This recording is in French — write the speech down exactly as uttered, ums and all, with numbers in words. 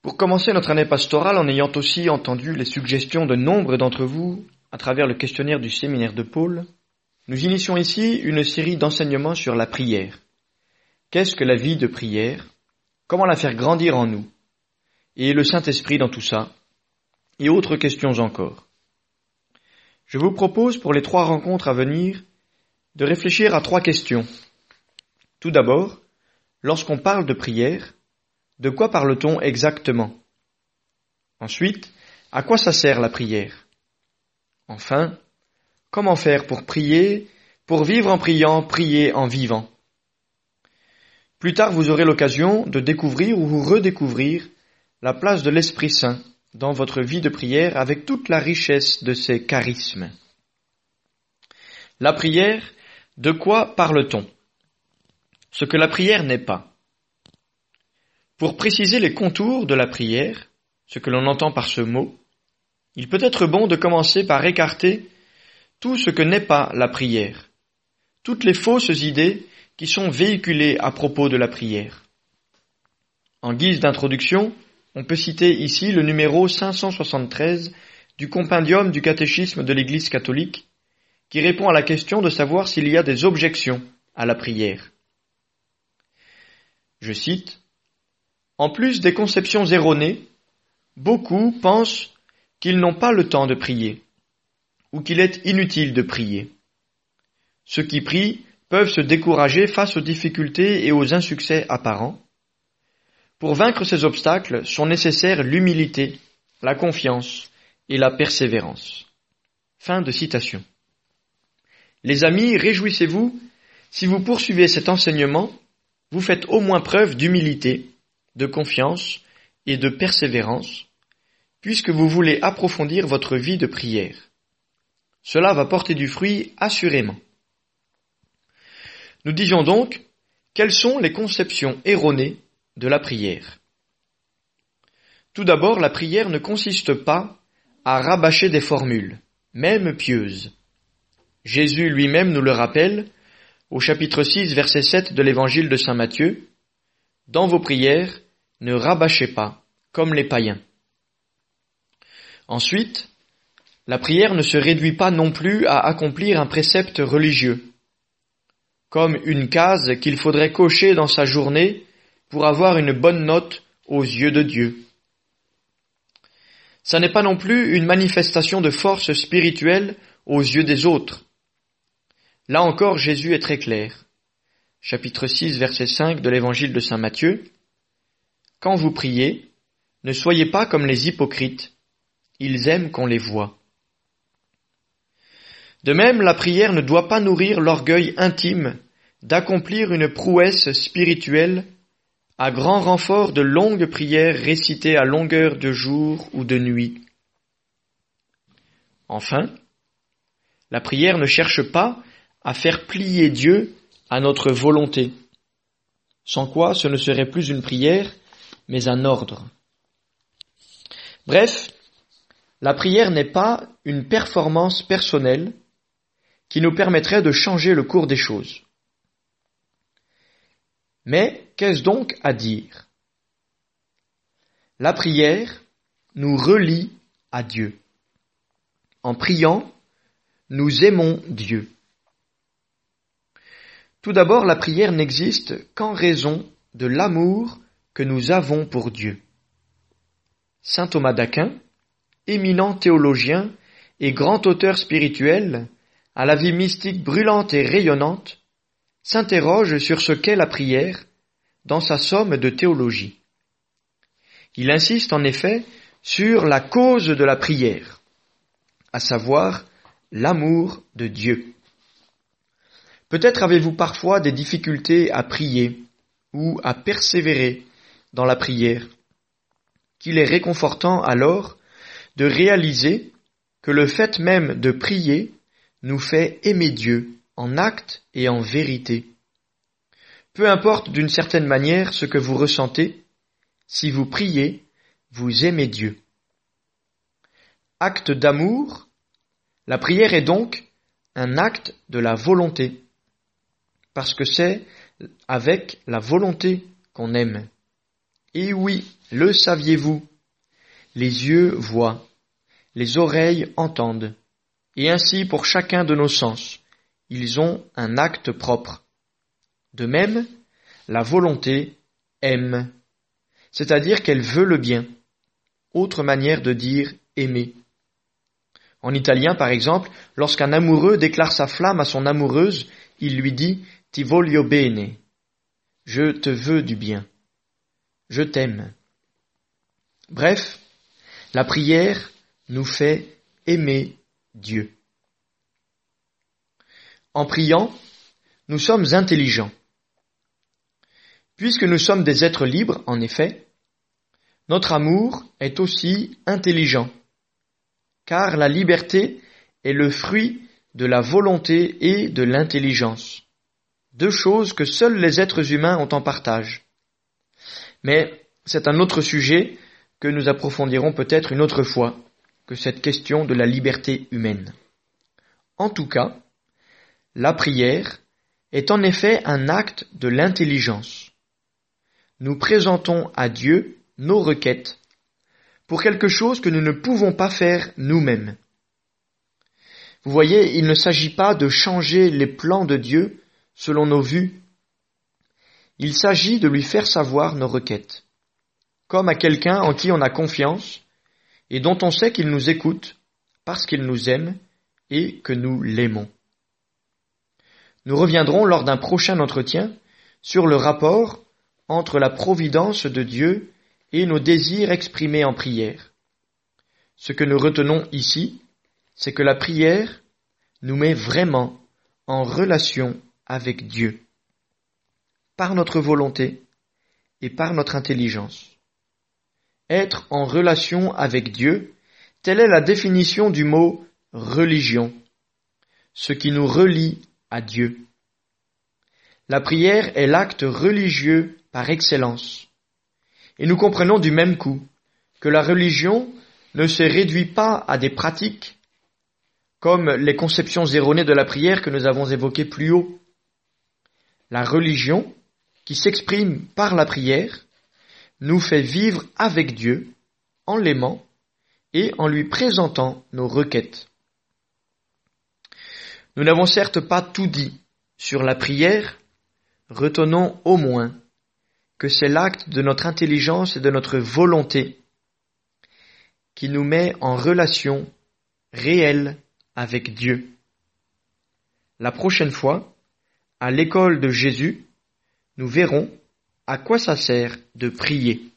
Pour commencer notre année pastorale, en ayant aussi entendu les suggestions de nombre d'entre vous à travers le questionnaire du séminaire de Paul, nous initions ici une série d'enseignements sur la prière. Qu'est-ce que la vie de prière? Comment la faire grandir en nous? Et le Saint-Esprit dans tout ça? Et autres questions encore. Je vous propose pour les trois rencontres à venir de réfléchir à trois questions. Tout d'abord, lorsqu'on parle de prière, de quoi parle-t-on exactement? Ensuite, à quoi ça sert la prière? Enfin, comment faire pour prier, pour vivre en priant, prier en vivant? Plus tard, vous aurez l'occasion de découvrir ou redécouvrir la place de l'Esprit Saint dans votre vie de prière avec toute la richesse de ses charismes. La prière, de quoi parle-t-on? Ce que la prière n'est pas. Pour préciser les contours de la prière, ce que l'on entend par ce mot, il peut être bon de commencer par écarter tout ce que n'est pas la prière, toutes les fausses idées qui sont véhiculées à propos de la prière. En guise d'introduction, on peut citer ici le numéro cinq cent soixante-treize du compendium du catéchisme de l'Église catholique, qui répond à la question de savoir s'il y a des objections à la prière. Je cite: « En plus des conceptions erronées, beaucoup pensent qu'ils n'ont pas le temps de prier, ou qu'il est inutile de prier. Ceux qui prient peuvent se décourager face aux difficultés et aux insuccès apparents. Pour vaincre ces obstacles sont nécessaires l'humilité, la confiance et la persévérance. » Fin de citation. Les amis, réjouissez-vous, si vous poursuivez cet enseignement, vous faites au moins preuve d'humilité, de confiance et de persévérance, puisque vous voulez approfondir votre vie de prière. Cela va porter du fruit assurément. Nous disions donc, quelles sont les conceptions erronées de la prière? Tout d'abord, la prière ne consiste pas à rabâcher des formules, même pieuses. Jésus lui-même nous le rappelle au chapitre six, verset sept de l'évangile de saint Matthieu. « Dans vos prières, ne rabâchez pas, comme les païens. » Ensuite, la prière ne se réduit pas non plus à accomplir un précepte religieux, comme une case qu'il faudrait cocher dans sa journée pour avoir une bonne note aux yeux de Dieu. Ça n'est pas non plus une manifestation de force spirituelle aux yeux des autres. Là encore, Jésus est très clair. Chapitre six, verset cinq de l'évangile de saint Matthieu. « Quand vous priez, ne soyez pas comme les hypocrites. Ils aiment qu'on les voie. » De même, la prière ne doit pas nourrir l'orgueil intime d'accomplir une prouesse spirituelle à grand renfort de longues prières récitées à longueur de jour ou de nuit. Enfin, la prière ne cherche pas à faire plier Dieu à notre volonté, sans quoi ce ne serait plus une prière, mais un ordre. Bref, la prière n'est pas une performance personnelle qui nous permettrait de changer le cours des choses. Mais qu'est-ce donc à dire? La prière nous relie à Dieu. En priant, nous aimons Dieu. Tout d'abord, la prière n'existe qu'en raison de l'amour que nous avons pour Dieu. Saint Thomas d'Aquin, éminent théologien et grand auteur spirituel, à la vie mystique brûlante et rayonnante, s'interroge sur ce qu'est la prière dans sa somme de théologie. Il insiste en effet sur la cause de la prière, à savoir l'amour de Dieu. Peut-être avez-vous parfois des difficultés à prier ou à persévérer dans la prière, qu'il est réconfortant alors de réaliser que le fait même de prier nous fait aimer Dieu en acte et en vérité. Peu importe d'une certaine manière ce que vous ressentez, si vous priez, vous aimez Dieu. Acte d'amour, la prière est donc un acte de la volonté, parce que c'est avec la volonté qu'on aime. Et oui, le saviez-vous? Les yeux voient, les oreilles entendent, et ainsi pour chacun de nos sens, ils ont un acte propre. De même, la volonté aime, c'est-à-dire qu'elle veut le bien. Autre manière de dire aimer. En italien, par exemple, lorsqu'un amoureux déclare sa flamme à son amoureuse, il lui dit « Ti voglio bene », je te veux du bien, je t'aime. Bref, la prière nous fait aimer Dieu. En priant, nous sommes intelligents. Puisque nous sommes des êtres libres, en effet, notre amour est aussi intelligent, car la liberté est le fruit de la volonté et de l'intelligence, deux choses que seuls les êtres humains ont en partage. Mais c'est un autre sujet que nous approfondirons peut-être une autre fois que cette question de la liberté humaine. En tout cas, la prière est en effet un acte de l'intelligence. Nous présentons à Dieu nos requêtes pour quelque chose que nous ne pouvons pas faire nous-mêmes. Vous voyez, il ne s'agit pas de changer les plans de Dieu selon nos vues. Il s'agit de lui faire savoir nos requêtes, comme à quelqu'un en qui on a confiance et dont on sait qu'il nous écoute parce qu'il nous aime et que nous l'aimons. Nous reviendrons lors d'un prochain entretien sur le rapport entre la providence de Dieu et nos désirs exprimés en prière. Ce que nous retenons ici, c'est que la prière nous met vraiment en relation avec Dieu, par notre volonté et par notre intelligence. Être en relation avec Dieu, telle est la définition du mot religion, ce qui nous relie à Dieu. La prière est l'acte religieux par excellence. Et nous comprenons du même coup que la religion ne se réduit pas à des pratiques comme les conceptions erronées de la prière que nous avons évoquées plus haut. La religion, qui s'exprime par la prière, nous fait vivre avec Dieu en l'aimant et en lui présentant nos requêtes. Nous n'avons certes pas tout dit sur la prière, retenons au moins que c'est l'acte de notre intelligence et de notre volonté qui nous met en relation réelle avec Dieu. La prochaine fois, à l'école de Jésus, nous verrons à quoi ça sert de prier.